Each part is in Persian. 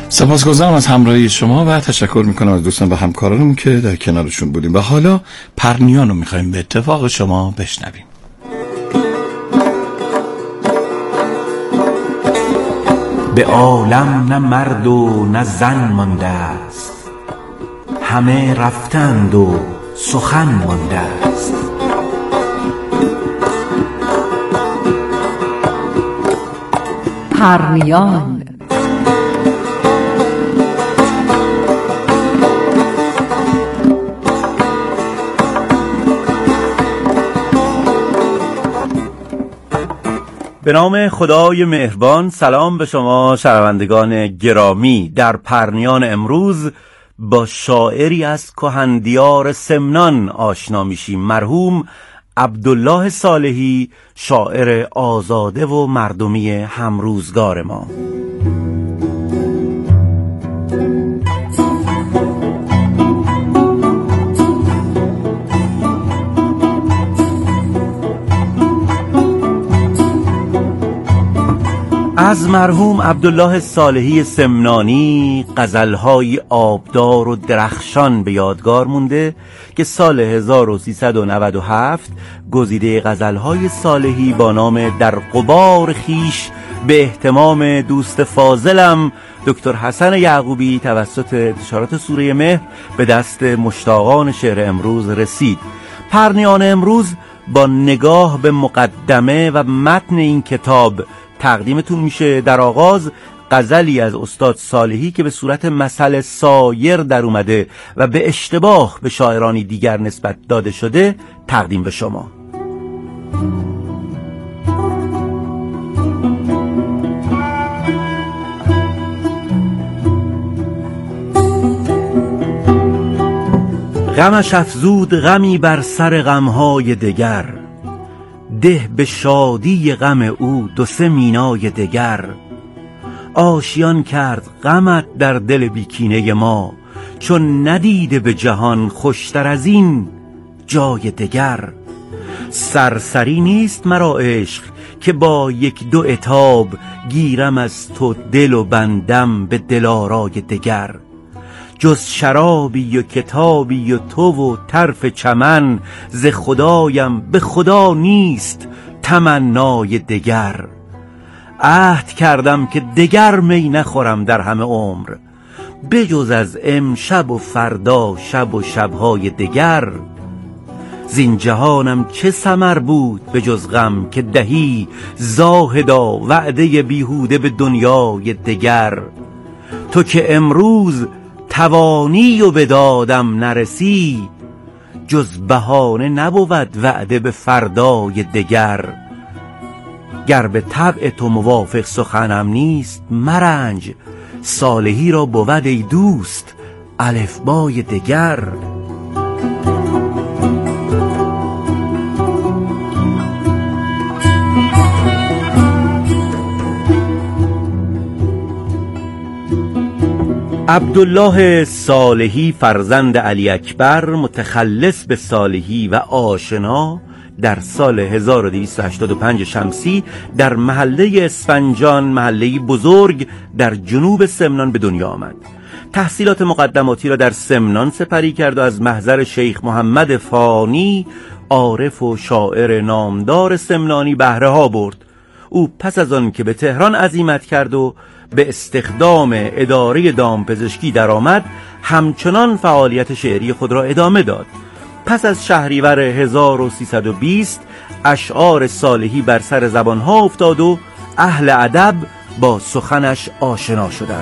سپاسگزارم از همراهی شما و تشکر میکنم از دوستان و همکارانم که در کنارشون بودیم و حالا پرنیان رو میخوایم به اتفاق شما بشنویم. به عالم نه مرد و نه زن مانده است، همه رفتند و سخن مانده است. پرنیان. به نام خدای مهربان. سلام به شما شنوندگان گرامی. در پرنیان امروز با شاعری از کهندیار سمنان آشنا میشیم، مرحوم عبدالله صالحی، شاعر آزاده و مردمی همروزگار ما. از مرحوم عبدالله صالحی سمنانی غزل‌های آبدار و درخشان به یادگار مونده که سال 1397 گزیده غزل‌های صالحی با نام در غبار خیش به اهتمام دوست فاضلم دکتر حسن یعقوبی توسط انتشارات سوره مهر به دست مشتاقان شعر امروز رسید. پرنیان امروز با نگاه به مقدمه و متن این کتاب تقدیمتون میشه. در آغاز غزلی از استاد صالحی که به صورت مثل سایر در اومده و به اشتباه به شاعرانی دیگر نسبت داده شده تقدیم به شما. غمش افزود غمی بر سر غمهای دگر، ده به شادی غم او دو سه مینای دگر. آشیان کرد غمت در دل بیکینه ما، چون ندیده به جهان خوشتر از این جای دگر. سرسری نیست مرا عشق که با یک دو عتاب، گیرم از تو دل و بندم به دلارای دگر. جز شرابی و کتابی و تو و طرف چمن، ز خدایم به خدا نیست تمنای دگر. عهد کردم که دگر می نخورم در همه عمر، بجز از امشب و فردا شب و شبهای دگر. زین جهانم چه ثمر بود به جز غم، که دهی زاهدا وعده بیهوده به دنیای دگر. تو که امروز توانی و به دادم نرسی، جز بهانه نبود وعده به فردای دگر. گر به طبع تو موافق سخنم نیست مرنج، صالحی را بود ای دوست الفبای دگر. عبدالله صالحی فرزند علی اکبر، متخلص به صالحی و آشنا، در سال 1285 شمسی در محله اسفنجان، محله بزرگ در جنوب سمنان به دنیا آمد. تحصیلات مقدماتی را در سمنان سپری کرد و از محضر شیخ محمد فانی، عارف و شاعر نامدار سمنانی، بهره ها برد. او پس از آن که به تهران عزیمت کرد و به استخدام اداره دامپزشکی درآمد، همچنان فعالیت شعری خود را ادامه داد. پس از شهریور 1320 اشعار صالحی بر سر زبانها افتاد و اهل ادب با سخنش آشنا شدند.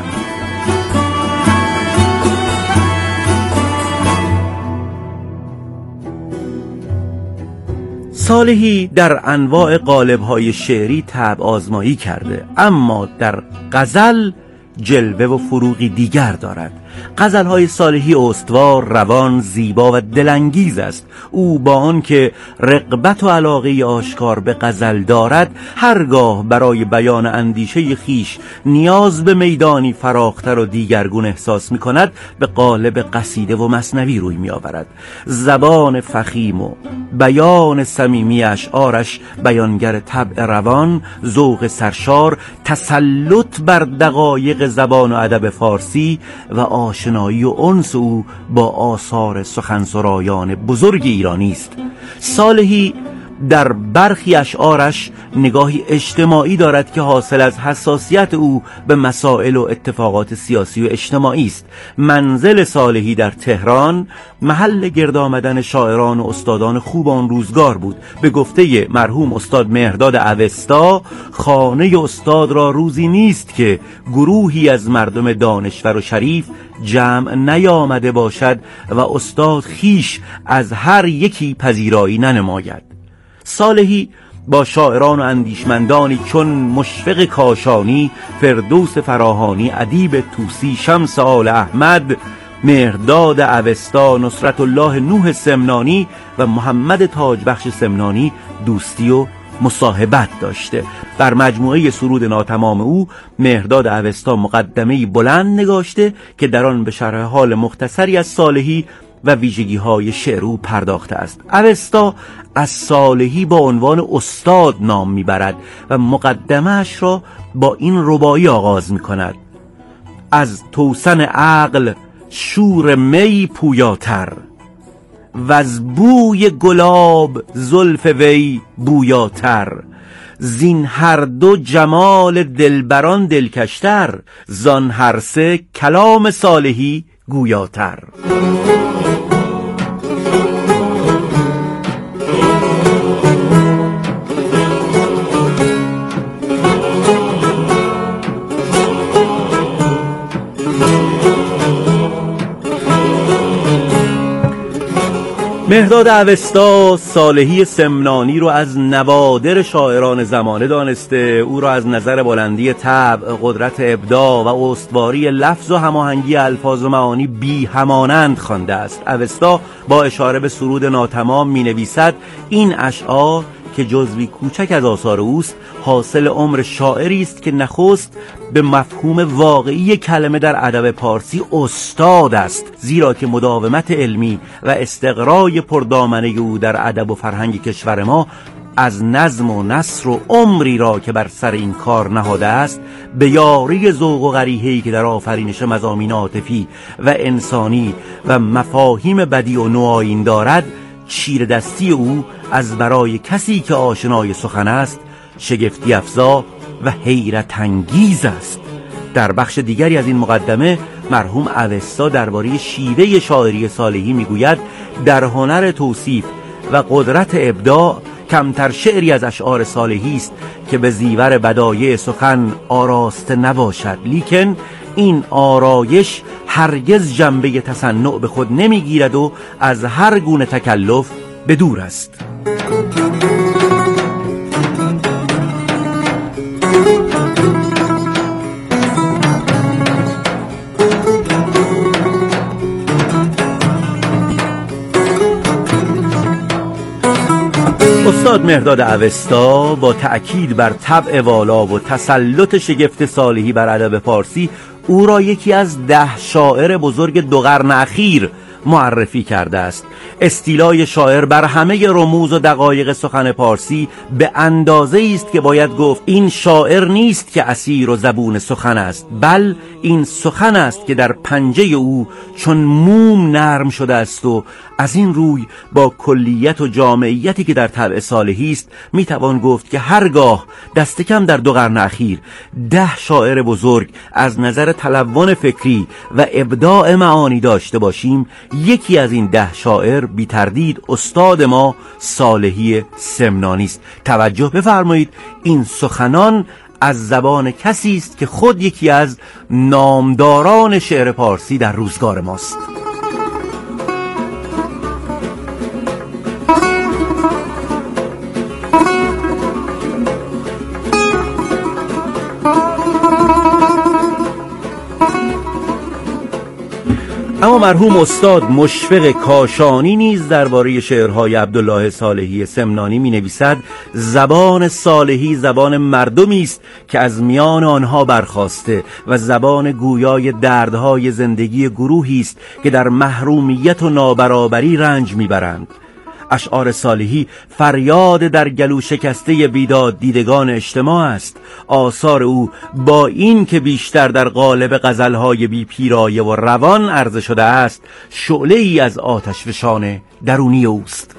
صالحی در انواع قالب‌های شعری طبع آزمایی کرده، اما در غزل جلوه و فروغی دیگر دارد. غزل‌های صالحی استوار، روان، زیبا و دلانگیز است. او با آن که رغبت و علاقه آشکار به غزل دارد، هرگاه برای بیان اندیشه خیش نیاز به میدانی فراختر و دیگرگون احساس می‌کند، به قالب قصیده و مثنوی روی می‌آورد. زبان فخیم و بیان صمیمی اشعارش بیانگر طبع روان، ذوق سرشار، تسلط بر دقایق عشق زبان و ادب فارسی و آشنایی و انس او با آثار سخنسرایان بزرگ ایرانی است. صالحی در برخی اشعارش نگاهی اجتماعی دارد که حاصل از حساسیت او به مسائل و اتفاقات سیاسی و اجتماعی است. منزل صالحی در تهران محل گرد آمدن شاعران و استادان خوب آن روزگار بود. به گفته مرحوم استاد مهرداد اوستا، خانه استاد را روزی نیست که گروهی از مردم دانشور و شریف جمع نیامده باشد و استاد خیش از هر یکی پذیرایی ننماید. صالحی با شاعران و اندیشمندانی چون مشفق کاشانی، فردوس فراهانی، ادیب طوسی، شمس آل احمد، مهرداد اوستا، نصرت الله نوح سمنانی و محمد تاجبخش سمنانی دوستی و مصاحبت داشته. در مجموعه سرود ناتمام او مهرداد اوستا مقدمه‌ای بلند نگاشته که در آن به شرح حال مختصری از صالحی و ویژگی‌های شعر او پرداخته است. اوستا از صالحی با عنوان استاد نام میبرد و مقدمه‌اش را با این رباعی آغاز میکند: از توسن عقل شور می پویاتر، و از بوی گلاب زلف وی بویاتر، زین هر دو جمال دلبران دلکشتر، زان هر سه کلام صالحی گویاتر. مهرداد اوستا صالحی سمنانی رو از نوادر شاعران زمانه دانسته. او را از نظر بلندی طبع، قدرت ابداع و استواری لفظ و هماهنگی الفاظ و معانی بی همانند خوانده است. اوستا با اشاره به سرود ناتمام می نویسد: این اشعار که جزوی کوچک از آثار اوست، حاصل عمر شاعری است که نخست به مفهوم واقعی کلمه در ادب پارسی استاد است، زیرا که مداومت علمی و استقرای پردامنه او در ادب و فرهنگ کشور ما از نظم و نثر و عمری را که بر سر این کار نهاده است، به یاری ذوق و غریحه‌ای که در آفرینش مضامین عاطفی و انسانی و مفاهیم بدیع و نوآیین دارد، چیر دستی او از برای کسی که آشنای سخن است شگفتی افزا و حیرت انگیز است. در بخش دیگری از این مقدمه مرحوم اوستا درباره شیوه شاعری صالحی میگوید: در هنر توصیف و قدرت ابداع کمتر شعری از اشعار صالحی است که به زیور بدایع سخن آراسته نباشد، لیکن این آرایش هرگز جنبه تصنع به خود نمیگیرد و از هر گونه تکلف به دور است. استاد مهرداد اوستا با تأکید بر طبع والا و تسلط شگفت صالحی بر ادب فارسی، او را یکی از 10 شاعر بزرگ 2 قرن اخیر معرفی کرده است. استیلای شاعر بر همه رموز و دقایق سخن پارسی به اندازه است که باید گفت این شاعر نیست که اسیر و زبون سخن است، بل این سخن است که در پنجه او چون موم نرم شده است و از این روی با کلیت و جامعیتی که در طبع صالحی است میتوان گفت که هرگاه دست کم در 2 قرن اخیر 10 شاعر بزرگ از نظر تلون فکری و ابداع معانی داشته باشیم، یکی از این 10 شاعر بی تردید استاد ما صالحی سمنانی است. توجه بفرمایید، این سخنان از زبان کسی است که خود یکی از نامداران شعر پارسی در روزگار ماست. اما مرحوم استاد مشفق کاشانی نیز درباره شعرهای عبدالله صالحی سمنانی می نویسد: زبان صالحی زبان مردمی است که از میان آنها برخاسته و زبان گویای دردهای زندگی گروهی است که در محرومیت و نابرابری رنج می برند. اشعار صالحی فریاد در گلو شکسته بیداد دیدگان اجتماع است. آثار او با این که بیشتر در قالب غزلهای بی پیرایه و روان عرضه شده است، شعله ای از آتشفشان درونی اوست.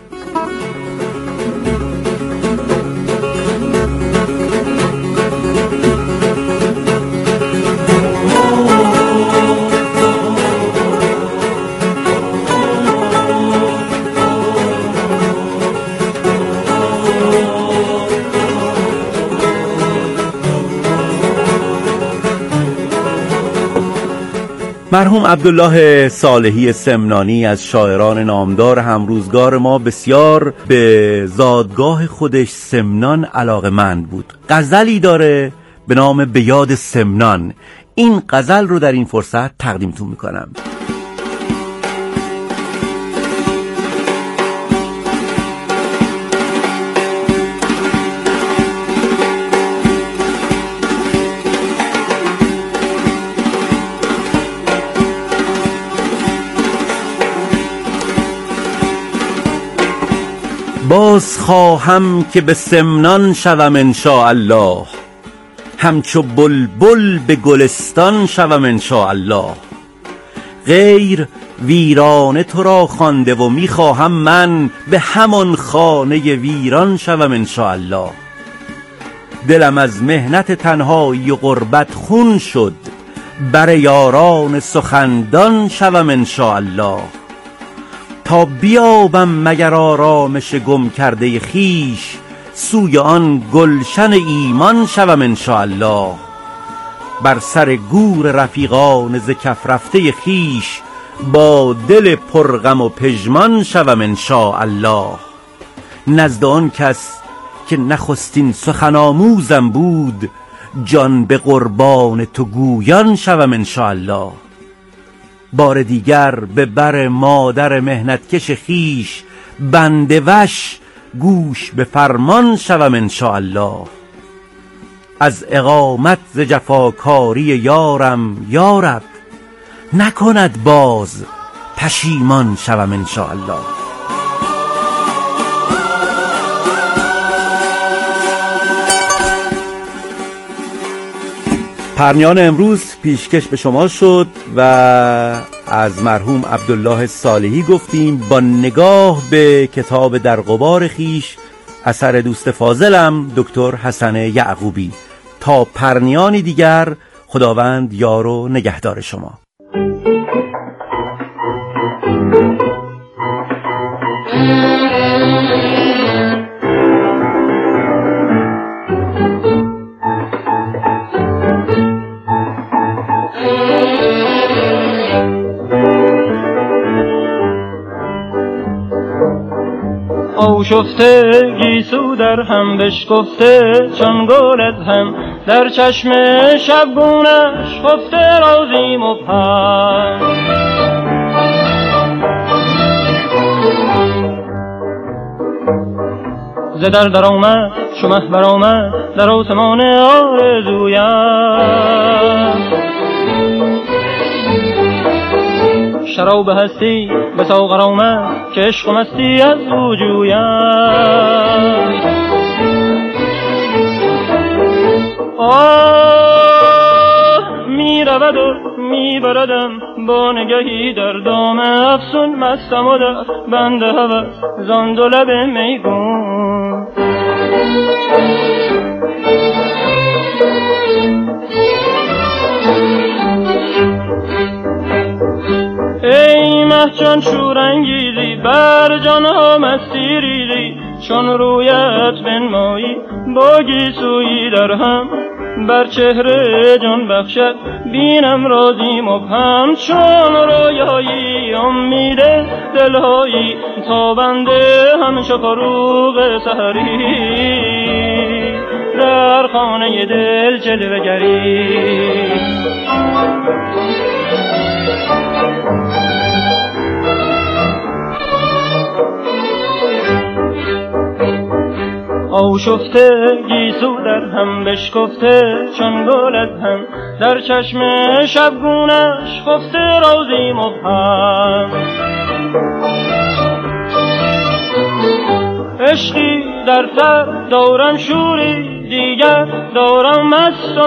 مرحوم عبدالله صالحی سمنانی از شاعران نامدار همروزگار ما بسیار به زادگاه خودش سمنان علاقه‌مند بود. غزلی داره به نام به یاد سمنان. این غزل رو در این فرصت تقدیمتون میکنم. باز خواهم که به سمنان شوم انشاءالله، همچو بلبل به گلستان شوم انشاءالله. غیر ویرانه تو را خوانده و میخواهم من به همان خانه ویران شوم انشاءالله. دلم از مهنت تنهایی و غربت خون شد، بر یاران سخندان شوم انشاءالله. تا بیابم مگر آرامش گم کرده خیش، سوی آن گلشن ایمان شوم انشاءالله. بر سر گور رفیقان ز کف رفته خیش، با دل پرغم و پژمان شوم انشاءالله. نزد آن کس که نخستین سخن آموزم بود، جان به قربان تو گویان شوم انشاءالله. بار دیگر به بر مادر مهنتکش خیش، بنده وش گوش به فرمان شوم انشاءالله. از اقامت ز جفاکاری یارم یارب، نکند باز پشیمان شوم انشاءالله. پرنیان امروز پیشکش به شما شد و از مرحوم عبدالله صالحی گفتیم با نگاه به کتاب در غبار خیش، اثر دوست فاضلم دکتر حسن یعقوبی. تا پرنیانی دیگر، خداوند یار و نگهدار شما. آشفته گیسو در هم بشکفته، چون گل از هم در چشم شبگونش خفته رازی مبهم. ز در آمد چو مه برآمد در آسمان آرزویم، شراب هستی به ساغر آمد که عشق و مستی از او جویم. آه می رود و می بردم با نگهی در دام افسون، مستم و در بند هوس زان دو لب میگون. ای مه چون شورانگیزی بر جانها مستی ریزی، چون رویت بنمایی با گیسویی در هم، بر چهره جان بخشد بینم رازی مبهم. چون رویایی امید دلهایی تابنده همچو فروغ سحری، در خانه دل جلوه گری. آشفته گیسو در هم بشکفته، چون گل از هم در چشم شبگونش خفته رازی مبهم. عشقی در سر دورم شوری دیگر دورم مست و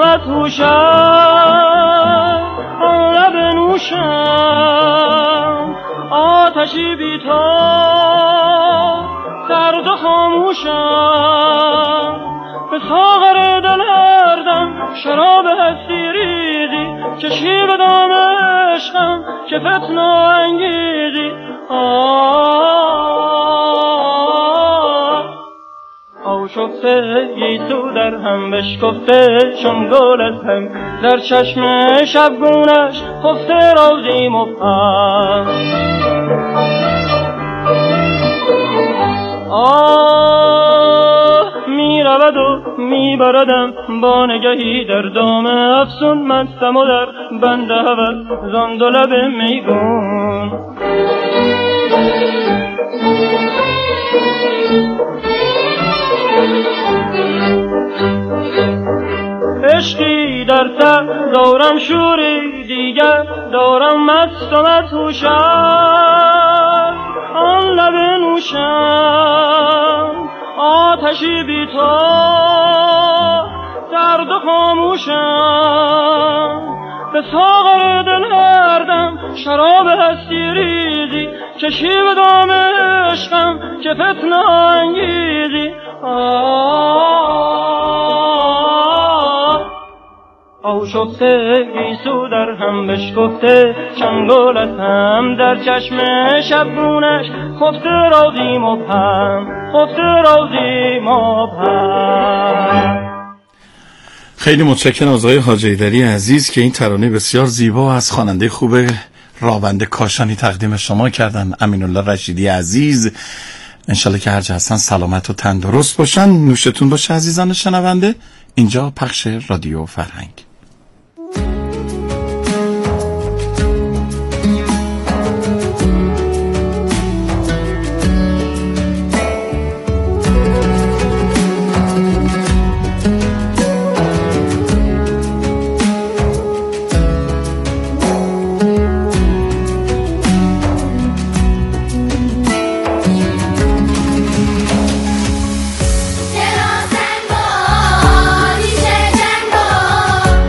مدهوشم آن لب نوشم آتشی بی تو سرد و خاموشم به ساغر دلردم شراب هستی ریزی کشی به دام عشقم که فتنه انگیزی آشفته گیسو در هم بشکفته چون گل از هم در چشم شبگونش خفته رازی مبهم میرود و میبردم با نگهی در دام افسون مستم و در بند هوس زان دو لب میگون عشقی در سر دورم شوری دیگر دورم مست و مدهوشم آن لب نوشم آتشی بی تو سرد و خاموشم به ساغر دلردم شراب هستی ریزی کشی به دام عشقم که فتنه انگیزی آشفته گیسو در هم بشکفته چند گل از هم در چشم شبگونش خفته رازی مبهم خفته رازی مبهم. خیلی متشکرم از آقای حاج حیدری عزیز که این ترانه بسیار زیبا از خواننده خوب راونده کاشانی تقدیم شما کردن. امین‌الله رشیدی عزیز، انشالله که هر جا هستن سلامت و تندرست باشن. نوشتون باشه عزیزان شنونده. اینجا پخش رادیو فرهنگ. جنگو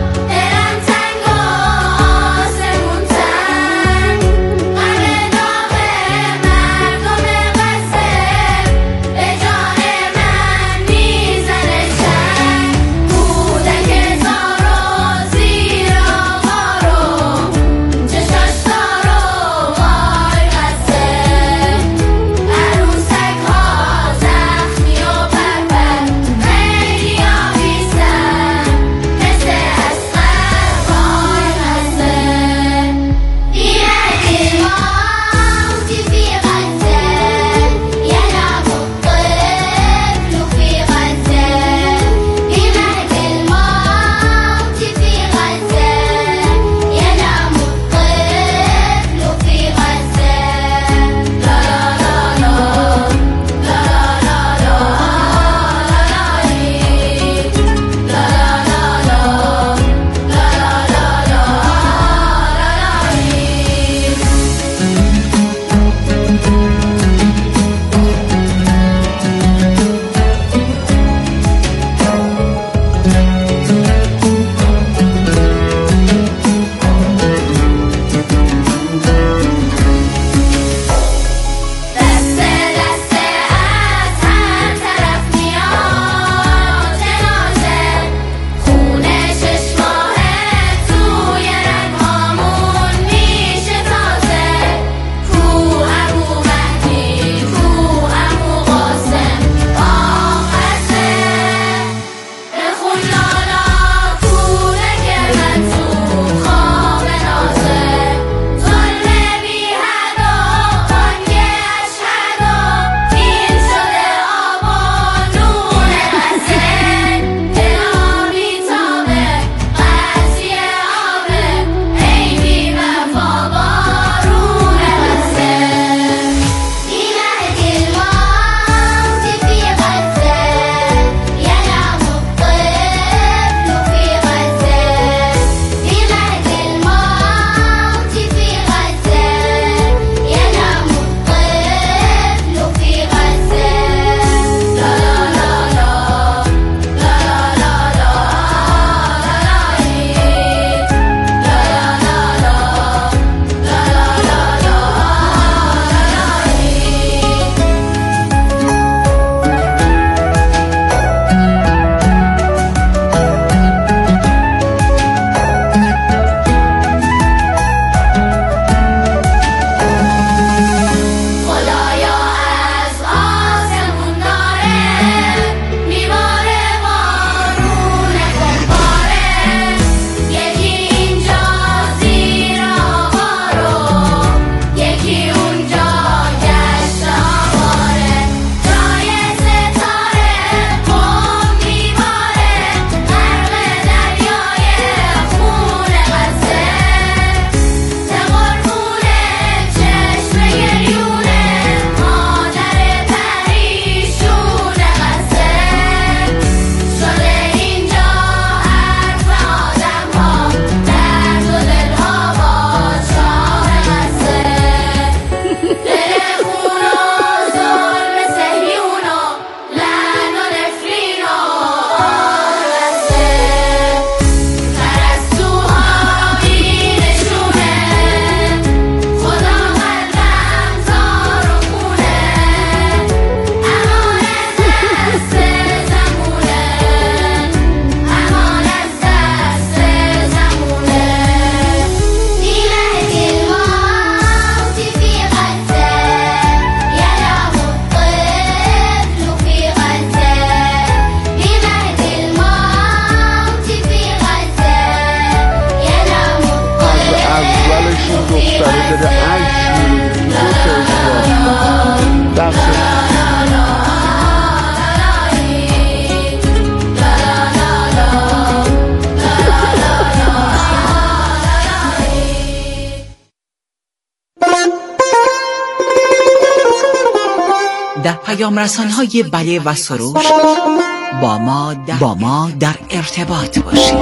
در پیام رسان‌های بله و سروش با ما در ارتباط باشید.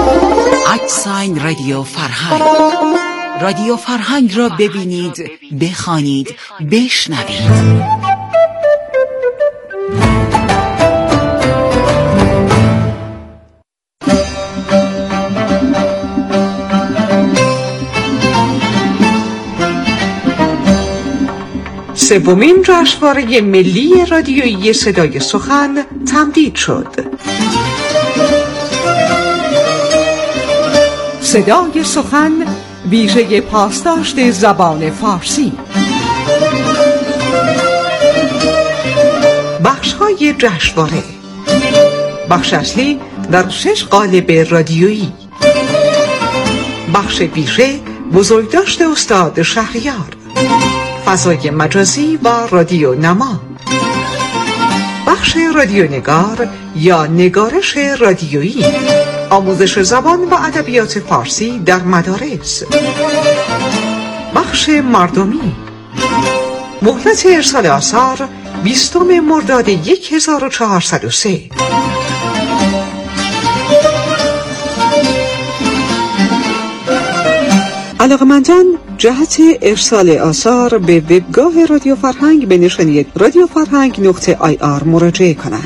@رادیو فرهنگ. رادیو فرهنگ را ببینید، بخوانید، بشنوید. سومین جشنواره ملی رادیویی صدای سخن تمدید شد. صدای سخن ویژه پاسداشت زبان فارسی. بخش‌های جشنواره: بخش اصلی در 6 قالب رادیویی. بخش ویژه بزرگداشت استاد شهریار. فضای مجازی و رادیو نما. بخش رادیونگار یا نگارش رادیویی، آموزش زبان و ادبیات فارسی در مدارس. بخش مردمی، مهلت ارسال آثار 20 مرداد 1403. علاقمندان جهت ارسال آثار به وبگاه رادیو فرهنگ به نشانی radioffarhang.ir مراجعه کنند.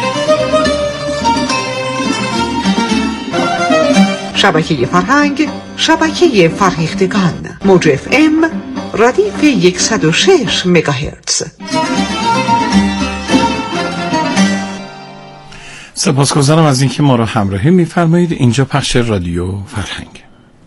شبکه فرهنگ، شبکه فرهیختگان، موج FM ردیف 106 مگاهرتز. سپاسگزارم از اینکه ما را همراهی می‌فرمایید. اینجا پخش رادیو فرهنگ.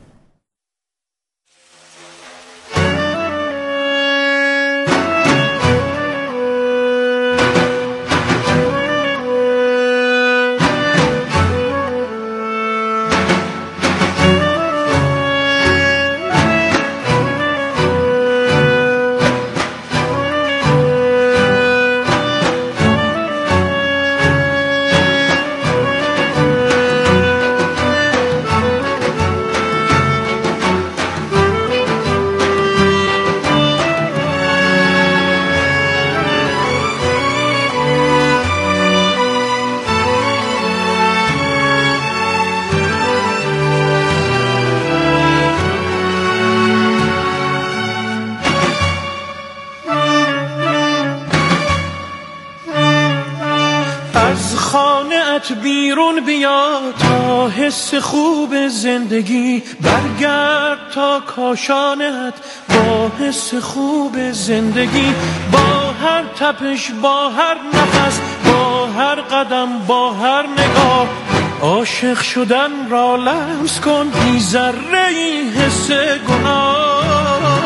بیرون بیا تا حس خوب زندگی، برگرد تا کاشانت با حس خوب زندگی، با هر تپش، با هر نفس، با هر قدم، با هر نگاه، عاشق شدن را لمس کن بی ذره ای حس گناه.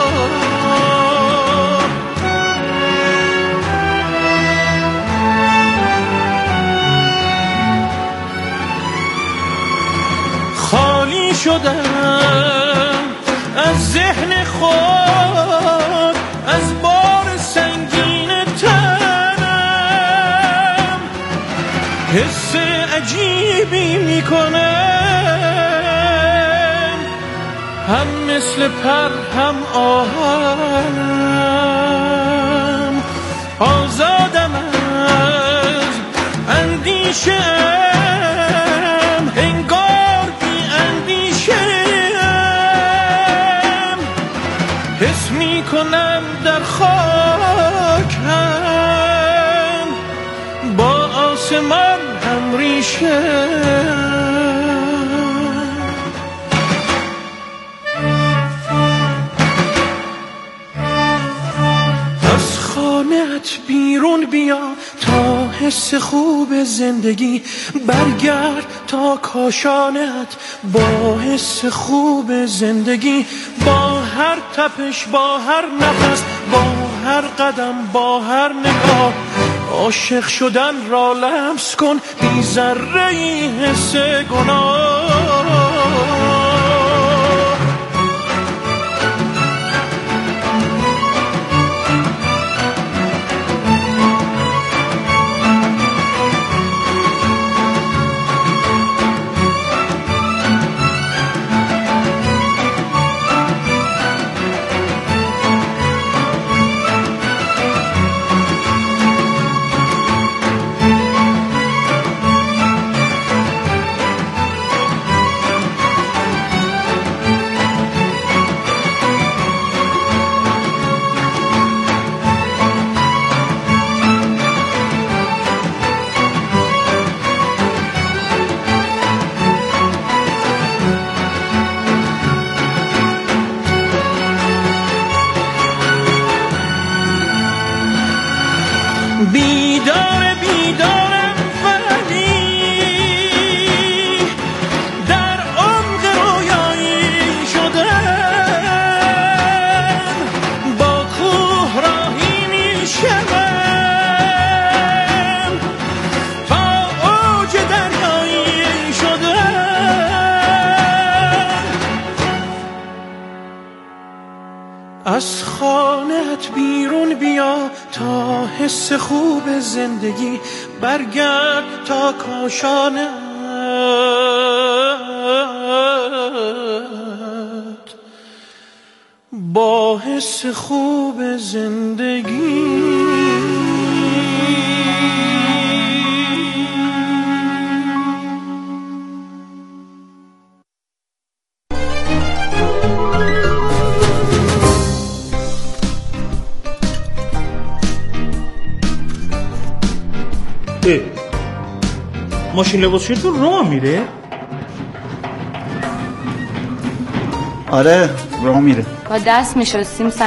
خالی شدم از ذهن خود، از بار سنگین تنم، حس عجیبی میکنم، هم مثل پر هم آهنم، آزادم از اندیشه، کنم در خاکم، با آسمان هم ریشه. از خانه‌ات بیرون بیا تا حس خوب زندگی، برگرد تا کاشانت با حس خوب زندگی، با هر تپش، با هر نفس، با هر قدم، با هر نگاه، عاشق شدن را لمس کن بی ذره ای حس گناه. بیدارم ولی در عمق رویایی شدم، با کوه راهی میشم تا اوج دریایی شدم. از خانه‌ات بیرون بیا تا حس خوب زندگی، برگرد تا کاشانت با حس خوب زندگی. ماشین لباسشویتون راه میره؟ آره راه میره. با دست میشستیم